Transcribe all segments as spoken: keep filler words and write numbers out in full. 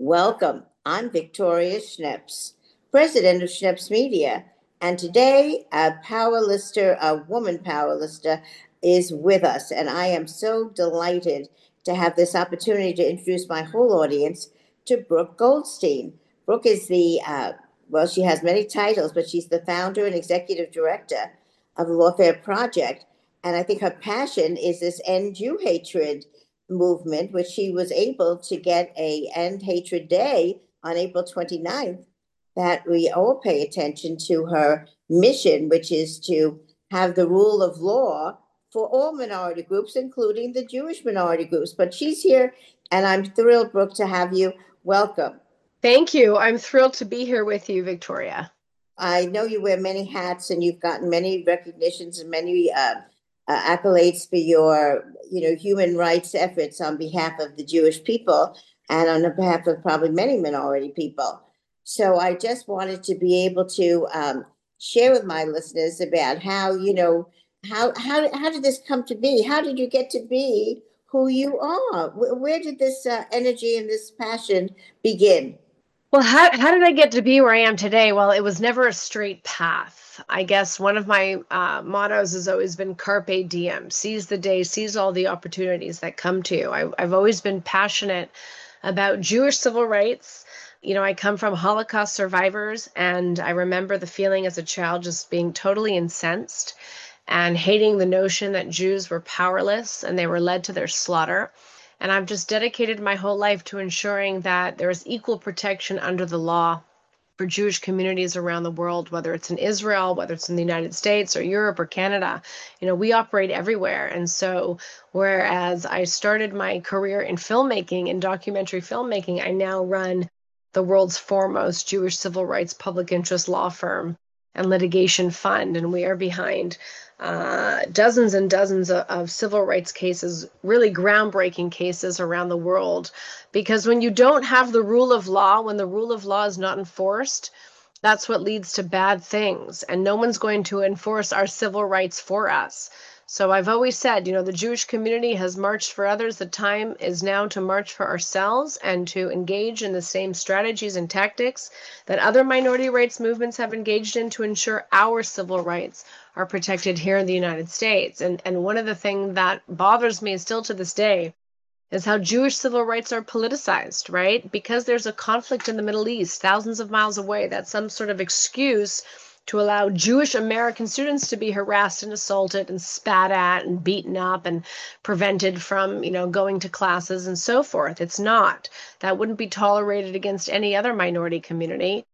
Welcome. I'm Victoria Schneps, president of Schneps Media, and today a powerlister, a woman powerlister, is with us, and I am so delighted to have this opportunity to introduce my whole audience to Brooke Goldstein. Brooke is the, uh, well, she has many titles, but she's the founder and executive director of the Lawfare Project, and I think her passion is this end Jew hatred movement, which she was able to get a End Hatred Day on April twenty-ninth, that we all pay attention to her mission, which is to have the rule of law for all minority groups, including the Jewish minority groups. But she's here, and I'm thrilled, Brooke, to have you. Welcome. Thank you. I'm thrilled to be here with you, Victoria. I know you wear many hats, and you've gotten many recognitions and many uh, uh, accolades for your, you know, human rights efforts on behalf of the Jewish people and on behalf of probably many minority people. So I just wanted to be able to um, share with my listeners about how, you know, how how how did this come to be? How did you get to be who you are? Where, where did this uh, energy and this passion begin? Well, how, how did I get to be where I am today? Well, it was never a straight path. I guess one of my uh, mottos has always been carpe diem, seize the day, seize all the opportunities that come to you. I, I've always been passionate about Jewish civil rights. You know, I come from Holocaust survivors, and I remember the feeling as a child just being totally incensed and hating the notion that Jews were powerless and they were led to their slaughter. And I've just dedicated my whole life to ensuring that there is equal protection under the law for Jewish communities around the world, whether it's in Israel, whether it's in the United States or Europe or Canada. You know, we operate everywhere. And so, whereas I started my career in filmmaking, in documentary filmmaking, I now run the world's foremost Jewish civil rights public interest law firm and litigation fund. And we are behind uh, dozens and dozens of, of civil rights cases, really groundbreaking cases around the world. Because when you don't have the rule of law, when the rule of law is not enforced, that's what leads to bad things. And no one's going to enforce our civil rights for us. So I've always said, you know, the Jewish community has marched for others. The time is now to march for ourselves and to engage in the same strategies and tactics that other minority rights movements have engaged in to ensure our civil rights are protected here in the United States. And, and one of the things that bothers me still to this day is how Jewish civil rights are politicized, right? Because there's a conflict in the Middle East, thousands of miles away. That's some sort of excuse to allow Jewish American students to be harassed and assaulted and spat at and beaten up and prevented from, you know, going to classes and so forth. It's not. That wouldn't be tolerated against any other minority community.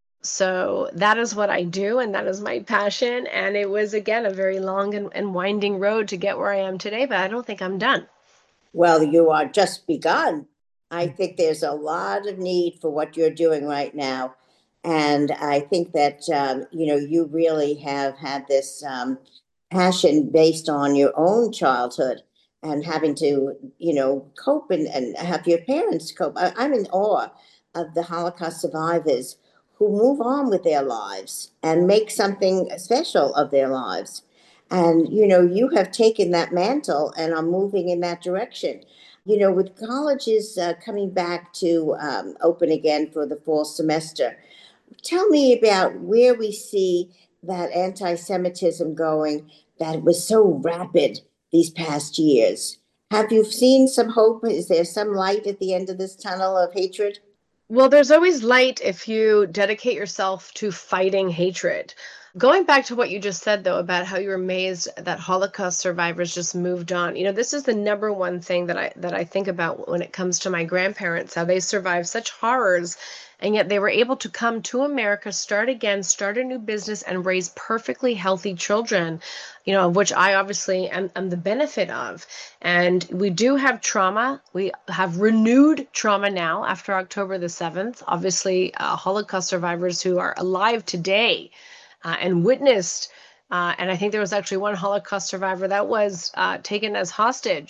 So that is what I do, and that is my passion. And it was, again, a very long and, and winding road to get where I am today, but I don't think I'm done. Well, you are just begun. I think there's a lot of need for what you're doing right now. And I think that, um, you know, you really have had this um, passion based on your own childhood and having to, you know, cope and, and have your parents cope. I, I'm in awe of the Holocaust survivors who move on with their lives and make something special of their lives. And, you know, you have taken that mantle and are moving in that direction. You know, with colleges uh, coming back to um, open again for the fall semester, tell me about where we see that anti Semitism going that was so rapid these past years. Have you seen some hope? Is there some light at the end of this tunnel of hatred? Well, there's always light if you dedicate yourself to fighting hatred. Going back to what you just said, though, about how you're amazed that Holocaust survivors just moved on. You know, this is the number one thing that I that I think about when it comes to my grandparents, how they survived such horrors, and yet they were able to come to America, start again, start a new business, and raise perfectly healthy children, you know, of which I obviously am, am the benefit of. And we do have trauma. We have renewed trauma now after October the seventh. Obviously, uh, Holocaust survivors who are alive today uh, and witnessed. Uh, and I think there was actually one Holocaust survivor that was uh, taken as hostage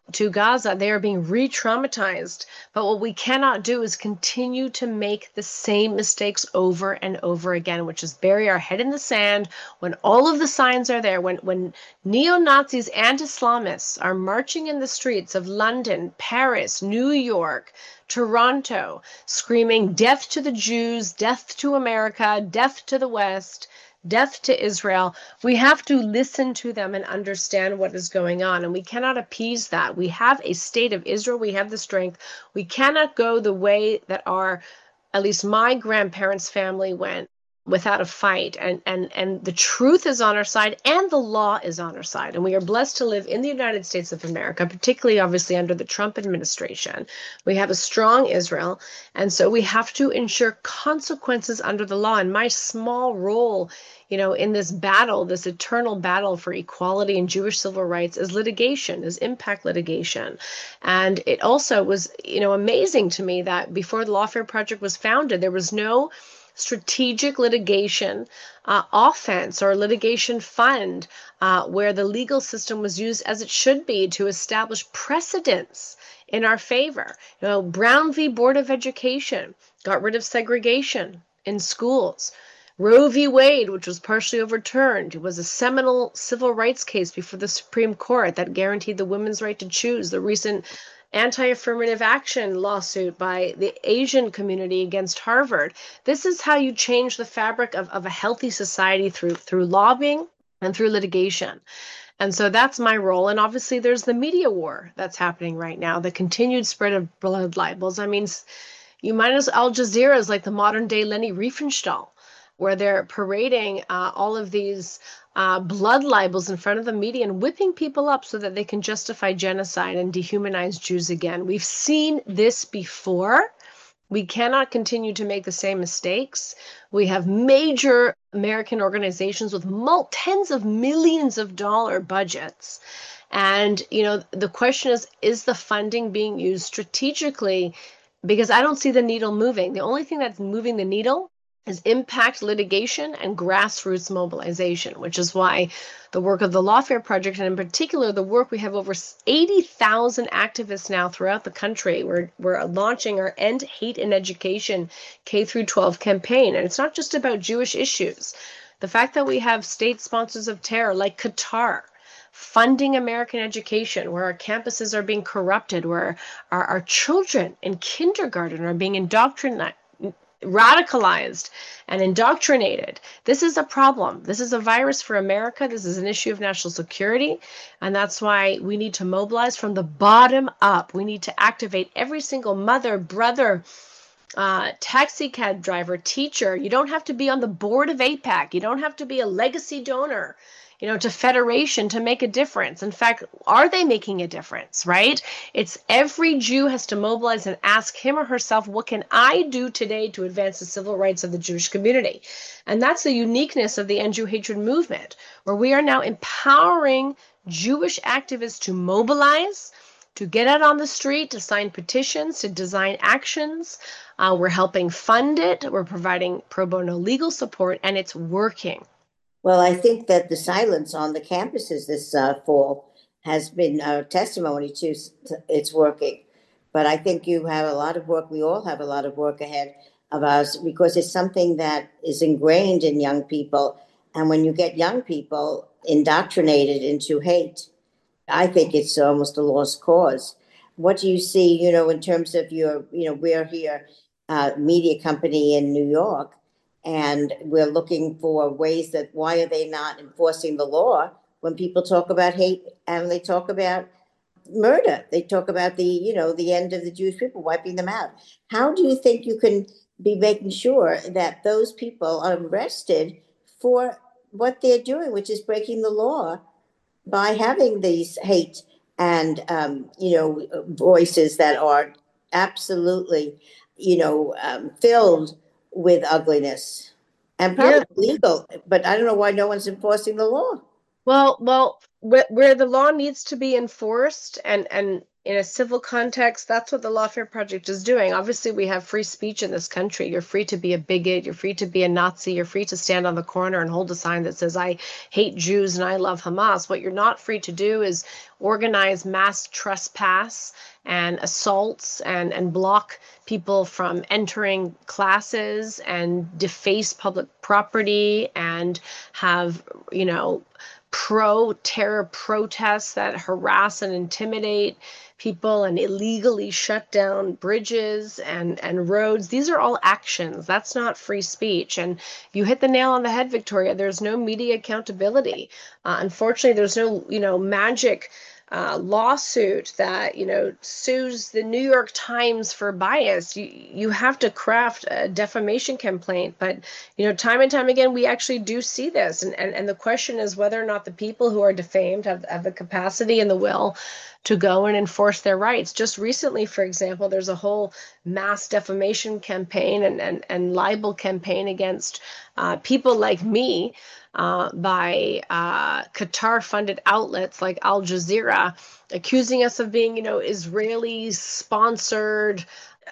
to Gaza. They are being re traumatized. But what we cannot do is continue to make the same mistakes over and over again, which is bury our head in the sand when all of the signs are there, when, when neo Nazis and Islamists are marching in the streets of London, Paris, New York, Toronto, screaming death to the Jews, death to America, death to the West, death to Israel. We have to listen to them and understand what is going on. And we cannot appease that. We have a state of Israel. We have the strength. We cannot go the way that our, at least my grandparents' family went, without a fight. And, and, and the truth is on our side and the law is on our side. And we are blessed to live in the United States of America, particularly obviously under the Trump administration. We have a strong Israel. And so we have to ensure consequences under the law. And my small role, you know, in this battle, this eternal battle for equality and Jewish civil rights is litigation, is impact litigation. And it also was, you know, amazing to me that before the Lawfare Project was founded, there was no strategic litigation uh, offense or litigation fund uh, where the legal system was used as it should be to establish precedents in our favor. You know, Brown v. Board of Education got rid of segregation in schools. Roe v. Wade, which was partially overturned, was a seminal civil rights case before the Supreme Court that guaranteed the women's right to choose. The recent anti-affirmative action lawsuit by the Asian community against Harvard. This is how you change the fabric of, of a healthy society through through lobbying and through litigation. And so that's my role. And obviously there's the media war that's happening right now, the continued spread of blood libels. I mean, you might as Al Jazeera is like the modern day Leni Riefenstahl, where they're parading uh, all of these uh, blood libels in front of the media and whipping people up so that they can justify genocide and dehumanize Jews again. We've seen this before. We cannot continue to make the same mistakes. We have major American organizations with mul- tens of millions of dollar budgets. And, you know, the question is, is the funding being used strategically? Because I don't see the needle moving. The only thing that's moving the needle is impact litigation and grassroots mobilization, which is why the work of the Lawfare Project, and in particular the work, we have over eighty thousand activists now throughout the country. We're, we're launching our End Hate in Education K through twelve campaign. And it's not just about Jewish issues. The fact that we have state sponsors of terror like Qatar funding American education, where our campuses are being corrupted, where our, our children in kindergarten are being indoctrinated, radicalized and indoctrinated. This is a problem. This is a virus for America. This is an issue of national security. And that's why we need to mobilize from the bottom up. We need to activate every single mother, brother, uh, taxi cab driver, teacher. You don't have to be on the board of AIPAC. You don't have to be a legacy donor, you know, to Federation to make a difference. In fact, are they making a difference, right? It's every Jew has to mobilize and ask him or herself, what can I do today to advance the civil rights of the Jewish community? And that's the uniqueness of the End Jew Hatred movement, where we are now empowering Jewish activists to mobilize, to get out on the street, to sign petitions, to design actions. Uh, we're helping fund it. We're providing pro bono legal support, and it's working. Well, I think that the silence on the campuses this uh, fall has been a testimony to, to it's working. But I think you have a lot of work. We all have a lot of work ahead of us because it's something that is ingrained in young people. And when you get young people indoctrinated into hate, I think it's almost a lost cause. What do you see, you know, in terms of your, you know, we're here, uh, media company in New York, and we're looking for ways that why are they not enforcing the law when people talk about hate and they talk about murder? They talk about the, you know, the end of the Jewish people, wiping them out. How do you think you can be making sure that those people are arrested for what they're doing, which is breaking the law by having these hate and, um, you know, voices that are absolutely, you know, um, filled with ugliness and probably yeah. legal, but I don't know why no one's enforcing the law. Well, well, wh- where the law needs to be enforced and, and in a civil context, that's what the Lawfare Project is doing. Obviously, we have free speech in this country. You're free to be a bigot. You're free to be a Nazi. You're free to stand on the corner and hold a sign that says, I hate Jews and I love Hamas. What you're not free to do is organize mass trespass and assaults and, and block people from entering classes and deface public property and have, you know, pro-terror protests that harass and intimidate people and illegally shut down bridges and, and roads. These are all actions. That's not free speech. And you hit the nail on the head, Victoria. There's no media accountability. Uh, unfortunately, there's no, you know, magic uh, lawsuit that, you know, sues the New York Times for bias. You, you have to craft a defamation complaint. But, you know, time and time again, we actually do see this. And, and, and the question is whether or not the people who are defamed have, have the capacity and the will to go and enforce their rights. Just recently, for example, there's a whole mass defamation campaign and, and, and libel campaign against uh, people like me uh, by uh, Qatar-funded outlets like Al Jazeera, accusing us of being, you know, Israeli-sponsored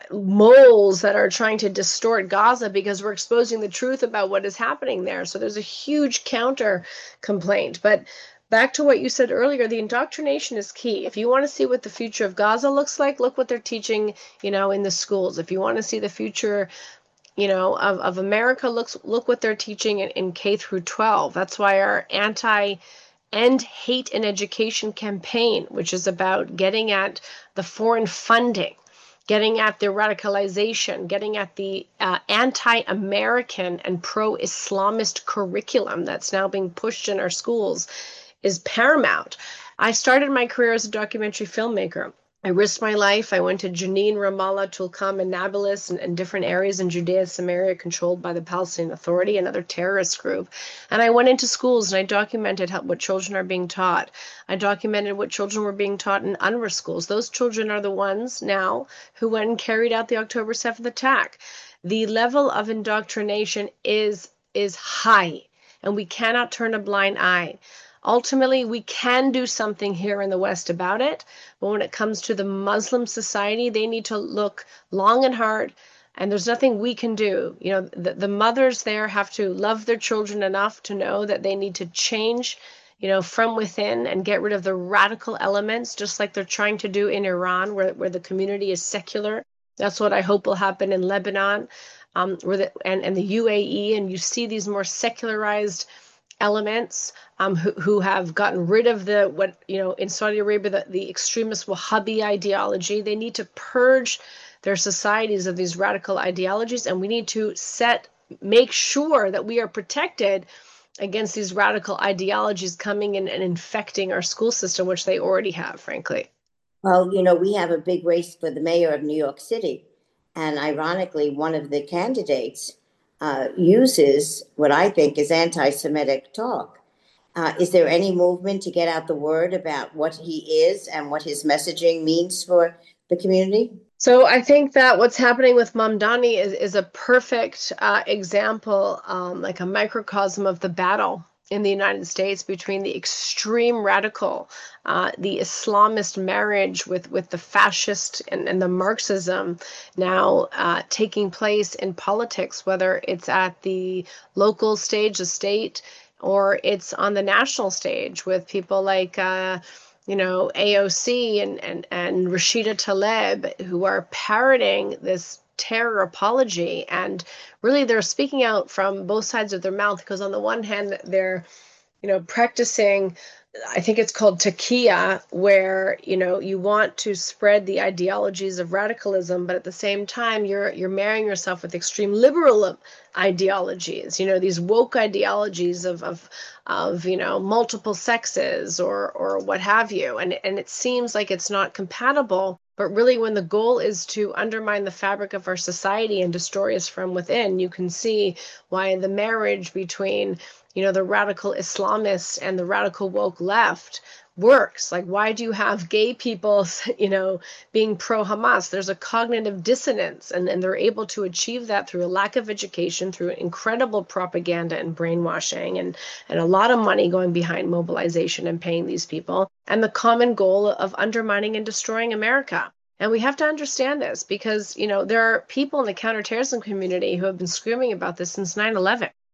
moles that are trying to distort Gaza because we're exposing the truth about what is happening there. So there's a huge counter complaint. But back to what you said earlier, the indoctrination is key. If you want to see what the future of Gaza looks like, look what they're teaching, you know, in the schools. If you want to see the future, you know, of, of America, looks look what they're teaching in, in K through twelve. That's why our anti End Hate in Education campaign, which is about getting at the foreign funding, getting at the radicalization, getting at the uh, anti-American and pro-Islamist curriculum that's now being pushed in our schools, is paramount. I started my career as a documentary filmmaker. I risked my life. I went to Jenin, Ramallah, Tulkam, and Nablus, and, and different areas in Judea, Samaria, controlled by the Palestinian Authority, another terrorist group. And I went into schools and I documented how, what children are being taught. I documented what children were being taught in UNRWA schools. Those children are the ones now who went and carried out the October seventh attack. The level of indoctrination is is high, and we cannot turn a blind eye. Ultimately, we can do something here in the West about it, but when it comes to the Muslim society, they need to look long and hard, and there's nothing we can do. You know, the, the mothers there have to love their children enough to know that they need to change, you know, from within and get rid of the radical elements, just like they're trying to do in Iran, where, where the community is secular. That's what I hope will happen in Lebanon, um, where the, and, and the U A E, and you see these more secularized elements um, who, who have gotten rid of the, what, you know, in Saudi Arabia, the, the extremist Wahhabi ideology. They need to purge their societies of these radical ideologies, and we need to set, make sure that we are protected against these radical ideologies coming in and infecting our school system, which they already have, frankly. Well, you know, we have a big race for the mayor of New York City. And ironically, one of the candidates uh, uses what I think is anti-Semitic talk. Uh, is there any movement to get out the word about what he is and what his messaging means for the community? So I think that what's happening with Mamdani is, is a perfect uh, example, um, like a microcosm of the battle in the United States between the extreme radical, uh, the Islamist marriage with, with the fascist and, and the Marxism now uh, taking place in politics, whether it's at the local stage, the state, or it's on the national stage with people like, uh, you know, A O C and, and, and Rashida Tlaib, who are parroting this terror apology. And really, they're speaking out from both sides of their mouth, because on the one hand, they're, you know, practicing, I think it's called taqiyya, where, you know, you want to spread the ideologies of radicalism, but at the same time, you're you're marrying yourself with extreme liberal ideologies, you know, these woke ideologies of of of, you know, multiple sexes or or what have you. And and it seems like it's not compatible. But really, when the goal is to undermine the fabric of our society and destroy us from within, you can see why the marriage between, you know, the radical Islamists and the radical woke left works. Like, why do you have gay people, you know, being pro-Hamas? There's a cognitive dissonance, and, and they're able to achieve that through a lack of education, through incredible propaganda and brainwashing, and, and a lot of money going behind mobilization and paying these people, and the common goal of undermining and destroying America. And we have to understand this because, you know, there are people in the counterterrorism community who have been screaming about this since nine eleven.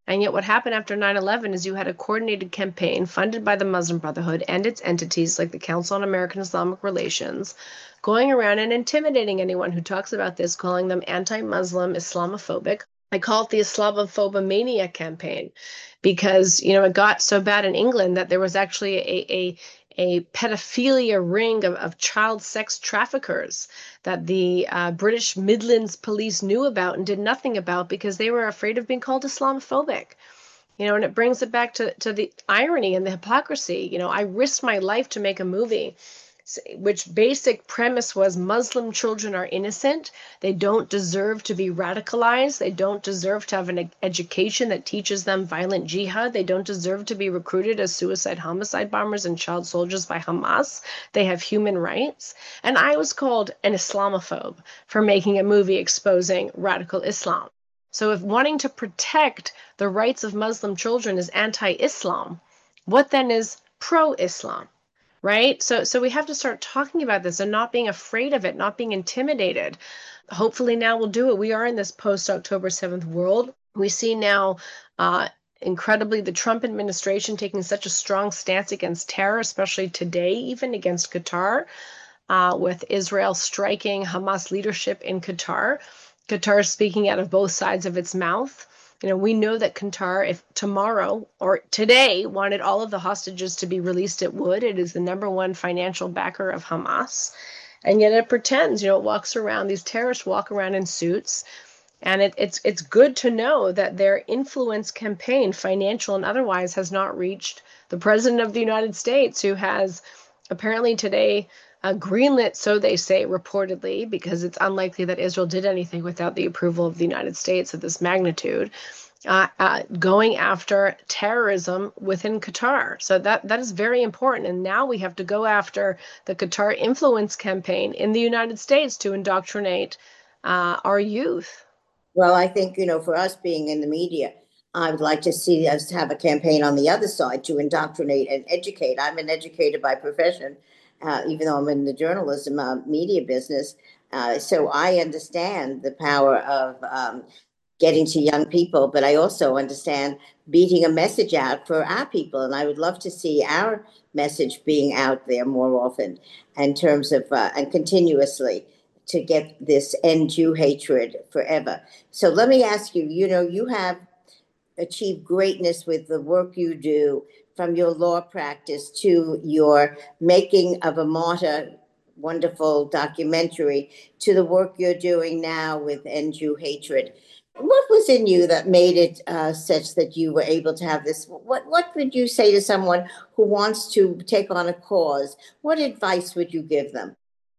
And yet what happened after nine eleven is you had a coordinated campaign funded by the Muslim Brotherhood and its entities like the Council on American Islamic Relations, going around and intimidating anyone who talks about this, calling them anti-Muslim, Islamophobic. I call it the Islamophobomania campaign because, you know, it got so bad in England that there was actually a, a a pedophilia ring of, of child sex traffickers that the uh, British Midlands police knew about and did nothing about because they were afraid of being called Islamophobic. You know, and it brings it back to, to the irony and the hypocrisy. You know, I risked my life to make a movie which basic premise was Muslim children are innocent. They don't deserve to be radicalized. They don't deserve to have an education that teaches them violent jihad. They don't deserve to be recruited as suicide homicide bombers and child soldiers by Hamas. They have human rights. And I was called an Islamophobe for making a movie exposing radical Islam. So if wanting to protect the rights of Muslim children is anti-Islam, what then is pro-Islam? Right? So so we have to start talking about this and not being afraid of it, not being intimidated. Hopefully now we'll do it. We are in this post-October seventh world. We see now uh, incredibly the Trump administration taking such a strong stance against terror, especially today, even against Qatar, uh, with Israel striking Hamas leadership in Qatar. Qatar is speaking out of both sides of its mouth. You know, we know that Qatar, if tomorrow or today wanted all of the hostages to be released, it would. It is the number one financial backer of Hamas. And yet it pretends, you know, it walks around, these terrorists walk around in suits. And it, it's it's good to know that their influence campaign, financial and otherwise, has not reached the President of the United States, who has apparently today uh, greenlit, so they say, reportedly, because it's unlikely that Israel did anything without the approval of the United States of this magnitude, uh, uh, going after terrorism within Qatar. So that that is very important. And now we have to go after the Qatar influence campaign in the United States to indoctrinate uh, our youth. Well, I think, you know, for us being in the media, I would like to see us have a campaign on the other side to indoctrinate and educate. I'm an educator by profession, uh, even though I'm in the journalism uh, media business. Uh, so I understand the power of um, getting to young people, but I also understand beating a message out for our people. And I would love to see our message being out there more often in terms of, uh, and continuously, to get this end Jew hatred forever. So let me ask you, you know, you have achieved greatness with the work you do, from your law practice to your making of a martyr wonderful documentary to the work you're doing now with End Jew Hatred. What was in you that made it uh, such that you were able to have this? What What would you say to someone who wants to take on a cause? What advice would you give them?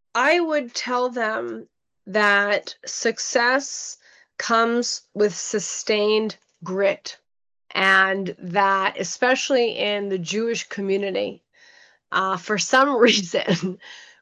I would tell them that success comes with sustained grit, and that, especially in the Jewish community, uh, for some reason,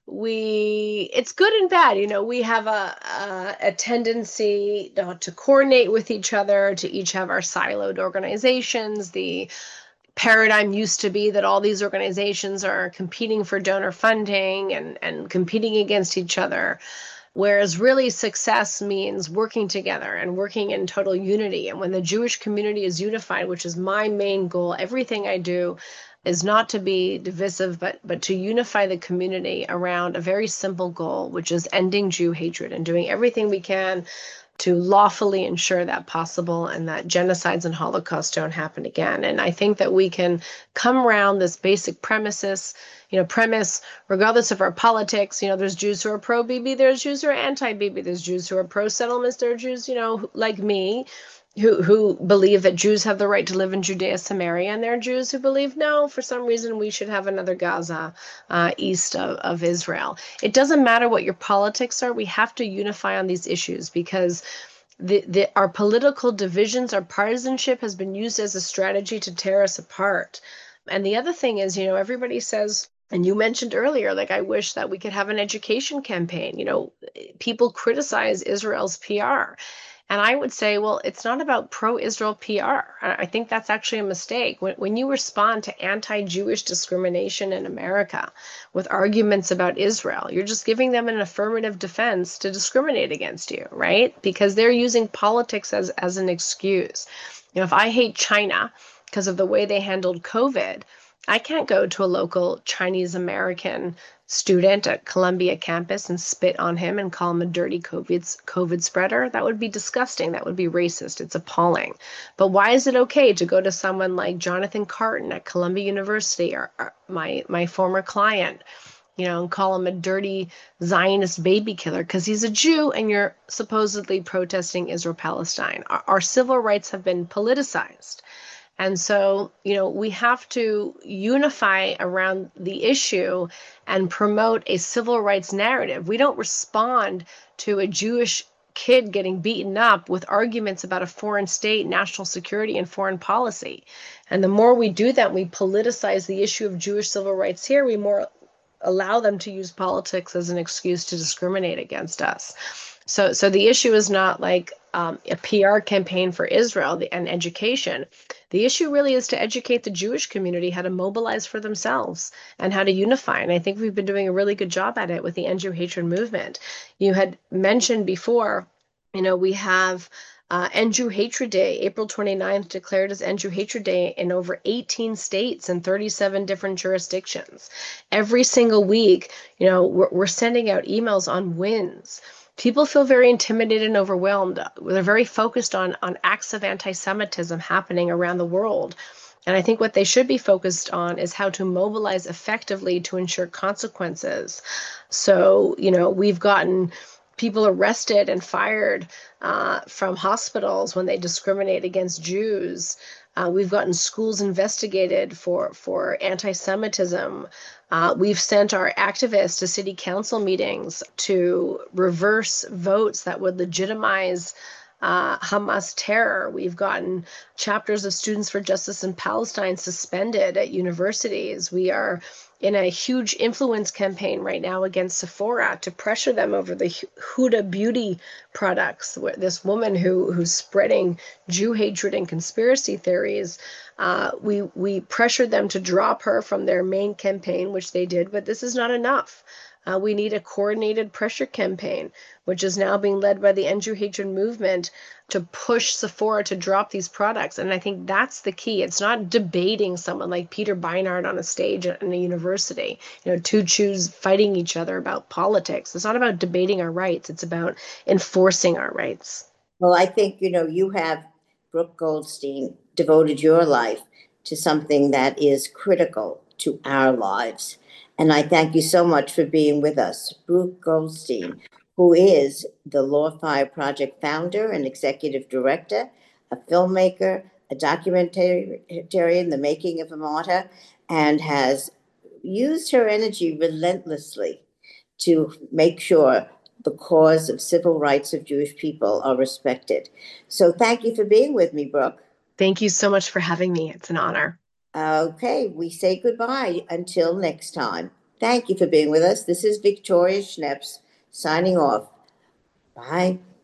we it's good and bad. You know, we have a a, a tendency to, to coordinate with each other, to each have our siloed organizations. The paradigm used to be that all these organizations are competing for donor funding and, and competing against each other, whereas really success means working together and working in total unity. And when the Jewish community is unified, which is my main goal, everything I do is not to be divisive, but but to unify the community around a very simple goal, which is ending Jew hatred and doing everything we can to lawfully ensure that possible and that genocides and Holocaust don't happen again. And I think that we can come around this basic premises, you know, premise, regardless of our politics. You know, there's Jews who are pro-Bibi, there's Jews who are anti-Bibi, there's Jews who are pro-settlements, there are Jews, you know, like me, who who believe that Jews have the right to live in Judea, Samaria, and there are Jews who believe, no, for some reason we should have another Gaza uh, east of, of Israel. It doesn't matter what your politics are. We have to unify on these issues because the, the our political divisions, our partisanship has been used as a strategy to tear us apart. And the other thing is, you know, everybody says, and you mentioned earlier, like, I wish that we could have an education campaign. You know, people criticize Israel's P R. And I would say, well, it's not about pro-Israel P R. I think that's actually a mistake. When, when you respond to anti-Jewish discrimination in America with arguments about Israel, you're just giving them an affirmative defense to discriminate against you, right? Because they're using politics as, as an excuse. You know, if I hate China because of the way they handled COVID, I can't go to a local Chinese American student at Columbia campus and spit on him and call him a dirty COVID, COVID spreader. That would be disgusting. That would be racist. It's appalling. But why is it okay to go to someone like Jonathan Carton at Columbia University, or, or my my former client, you know, and call him a dirty Zionist baby killer because he's a Jew and you're supposedly protesting Israel Palestine? Our, our civil rights have been politicized. And so, you know, we have to unify around the issue and promote a civil rights narrative. We don't respond to a Jewish kid getting beaten up with arguments about a foreign state, national security, and foreign policy. And the more we do that, we politicize the issue of Jewish civil rights here, we more allow them to use politics as an excuse to discriminate against us. So, so the issue is not like um, a P R campaign for Israel and education. The issue really is to educate the Jewish community how to mobilize for themselves and how to unify. And I think we've been doing a really good job at it with the End Jew Hatred movement. You had mentioned before, you know, we have uh, End Jew Hatred Day, April twenty-ninth, declared as End Jew Hatred Day in over eighteen states and thirty-seven different jurisdictions. Every single week, you know, we're, we're sending out emails on wins. People feel very intimidated and overwhelmed. They're very focused on, on acts of anti-Semitism happening around the world. And I think what they should be focused on is how to mobilize effectively to ensure consequences. So, you know, we've gotten people arrested and fired uh, from hospitals when they discriminate against Jews. Uh, we've gotten schools investigated for, for anti-Semitism. Uh, we've sent our activists to city council meetings to reverse votes that would legitimize uh, Hamas terror. We've gotten chapters of Students for Justice in Palestine suspended at universities. We are in a huge influence campaign right now against Sephora to pressure them over the Huda Beauty products. This woman who who's spreading Jew hatred and conspiracy theories, uh, we we pressured them to drop her from their main campaign, which they did, but this is not enough. Uh, we need a coordinated pressure campaign, which is now being led by the End Jew Hatred movement to push Sephora to drop these products. And I think that's the key. It's not debating someone like Peter Beinart on a stage in a university, you know, two Jews fighting each other about politics. It's not about debating our rights. It's about enforcing our rights. Well, I think, you know, you have, Brooke Goldstein, devoted your life to something that is critical to our lives. And I thank you so much for being with us. Brooke Goldstein, who is the Lawfire Project founder and executive director, a filmmaker, a documentarian, the making of a martyr, and has used her energy relentlessly to make sure the cause of civil rights of Jewish people are respected. So thank you for being with me, Brooke. Thank you so much for having me. It's an honor. Okay, we say goodbye until next time. Thank you for being with us. This is Victoria Schneps signing off. Bye.